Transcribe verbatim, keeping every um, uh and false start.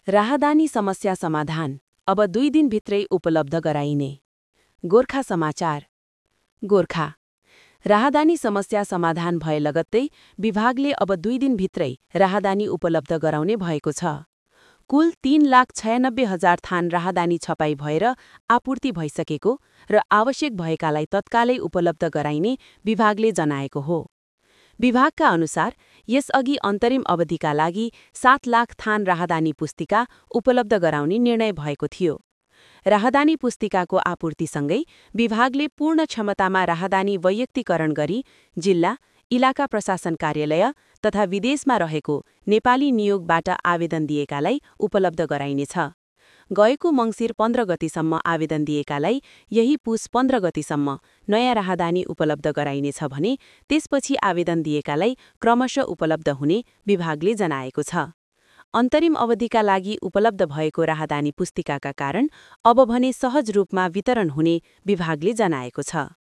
राहदानी समस्या समाधान अब दुई दिनभित्रै उपलब्ध गराइने। गोर्खा समाचार। गोर्खा राहदानी समस्या समाधान भए लगत्तै विभागले अब दुई दिनभित्रै राहदानी उपलब्ध गराउने भएको छ। कुल तीन लाख छयानब्बे हजार थान राहदानी छपाई भएर आपूर्ति भइसकेको र आवश्यक भएकालाई तत्कालै उपलब्ध गराइने विभागले जनाएको हो। विभागका अनुसार यसअघि अन्तरिम अवधिका लागि सात लाख थान राहदानी पुस्तिका उपलब्ध गराउने निर्णय भएको थियो। राहदानी पुस्तिकाको आपूर्तिसँगै विभागले पूर्ण क्षमतामा राहदानी वैयक्तिकरण गरी जिल्ला, इलाका प्रशासन कार्यालय तथा विदेशमा रहेको नेपाली नियोगबाट आवेदन दिएकालाई उपलब्ध गराइनेछ। गएको मङ्सिर पन्ध्र गतिसम्म आवेदन दिएकालाई यही पुस पन्ध्र गतिसम्म नयाँ राहदानी उपलब्ध गराइनेछ भने त्यसपछि आवेदन दिएकालाई क्रमशः उपलब्ध हुने विभागले जनाएको छ। अन्तरिम अवधिका लागि उपलब्ध भएको राहदानी पुस्तिकाका कारण अब भने सहज रूपमा वितरण हुने विभागले जनाएको छ।